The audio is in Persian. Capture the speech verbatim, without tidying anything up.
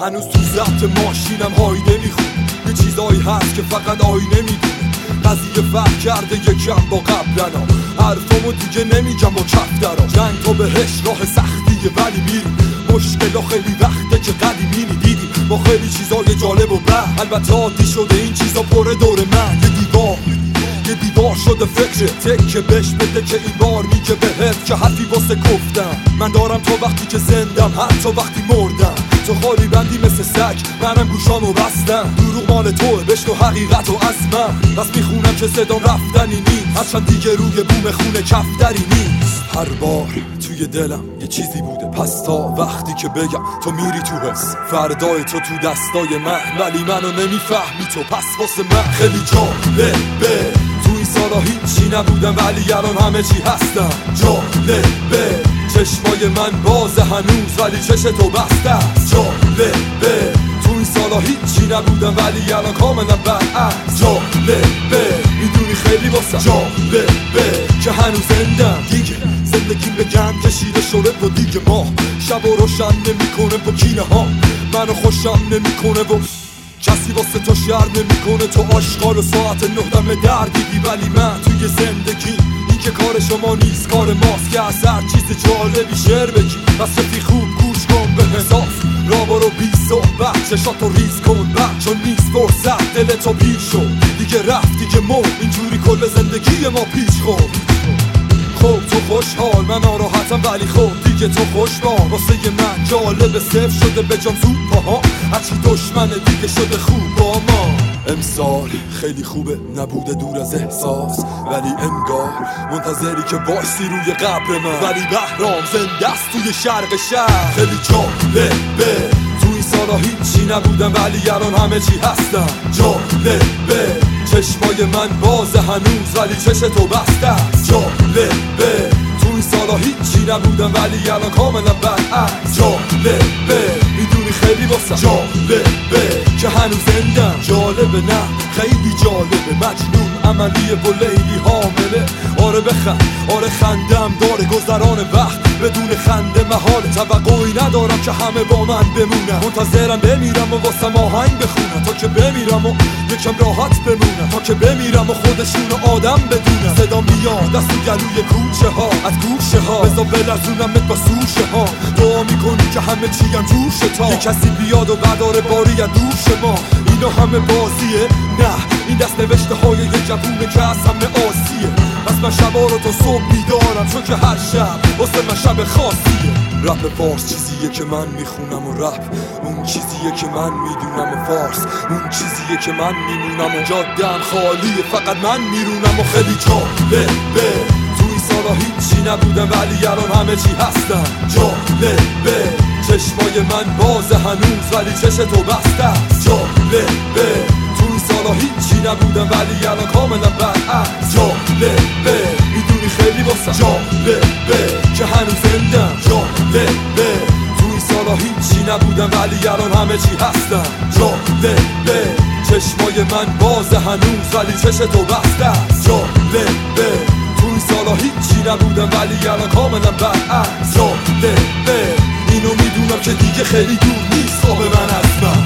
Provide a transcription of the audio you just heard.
هنوز تو ضبط ماشینم هایده میخونه، یه چیزایی هست که فقط آینه میدونه. قضیه فرق کرده یکم با قبلنا، حرفامو دیگه نمیگم با کف درا. جنگ تو بهش راه سختیه ولی میریم، مشکلا خیلی وقته که قدیمی دیدیم. با خیلی چیزای جالب و بد البته عادی شده این چیزا پر دور من. یه دیوار یه دیوار شده فکر تکه بهش بده که این بار میگه بهت که حرفی واسه گفتم. من دارم تا وقتی که زندم، حتی وقتی مردم. تو خالی بندی مثل سگ، منم گوشامو بستم. دروغ مال توه، بشنو حقیقت و از من. بس میخونم که صدام رفتنی نیست، هرچند دیگه روی بوم خونه کفتری نیست. هر بار توی دلم یه چیزی بوده، پس تا وقتی که بگم تو میری تو حس. فردای تو تو دستای من، ولی منو نمیفهمی تو، پس واسه من خیلی جالبه. تو این سالا هیچی نبودم ولی الان همه چی هستم. جالبه چشمای من بازه هنوز ولی چش تو بسته است. جالبه تو این سالا هیچی نبودم ولی الان کاملا برعکس. جالبه میدونی خیلی واسه جالبه که هنوز زندم. دیگه زندگیم به گند کشیده شده و دیگه ما شب و روشن نمیکنه با کینه ها، منو خوشم نمیکنه و کسی واسه تو شر نمیکنه. تو آشغال و ساعت نه دم در دیدی، ولی من توی زندگی این که کار شما نیست کار ماست که از هر چیز جالبی شعر بگی. پس رفی خوب گوش کن به حساس، را برو بی صحبت چشاتو ریز کن بعد، چون نیست فرصت دلتو پیر شد دیگه، رفتی که مرد اینجوری کل زندگی ما پیش خورد. خب تو خوشحال من ناراحتم ولی خب دیگه تو خوشبال. واسه من جالب صفر شده به جام زود پاها، هرچی دشمنه دیگه شده خوب با ما. امسال خیلی خوبه نبوده دور از احساس، ولی انگار منتظری که باشی روی قبر من. ولی بهرام زنده است توی شرق شهر. خیلی جالبه تو این سالا هیچی نبودم ولی الان همه چی هستم. جالبه چشمای من بازه هنوز ولی چش تو بسته است. جالبه تو این سالا هیچی نبودم ولی الان کاملا برعکس. جالبه میدونی خیلی واسه جالبه که هنوز زندم. جالبه نه خیلی جالبه، مجنون عملیه و لیلی حامله. آره بخند آره خندم داره گذران وقت، بدون خنده محال. توقعی ندارم که همه با من بمونن، منتظرم بمیرم و واسم آهنگ بخونن. تا که بمیرم و یکم راحت بمونم، تا که بمیرم و خودشون آدم بدونم. صدا میاد از تو گلوی کوچه ها، از گوشه ها بزا بلرزونمت با سوشه ها. دعا میکنی که همه چیم جوشه تا یه کسی بیاد و بداره باری از دوش ما. اینا همه بازیه؟ نه این دست نوشته های یه جوونه که از همه آسیه. پس من شبا رو تا صبح بیدارم، چون که هر شب واسه من شب خاصیه. رپ فارس چیزیه که من میخونم و رپ اون چیزیه که من میدونم و فارس اون چیزیه که من میمونم و جادم خالیه فقط من میرونم. و خیلی جالبه تو این سالا هیچی نبودم ولی الان همه چی هستم. جالبه چشمای من بازه هنوز ولی چش تو بسته است. جالبه تو این سالا هیچی نبودم ولی الان کاملا برعکس. جالبه میدونی خیلی واسه جالبه که هنوز زندم. جالبه تو این سالا هیچی نبودم ولی الان همه چی هستم. جالبه چشمای من بازه هنوز ولی چش تو بسته است. جالبه تو این سالا هیچی نبودم ولی الان کاملا برعکس. جالبه اینو میدونم که دیگه خیلی دور نیست خواب من از من.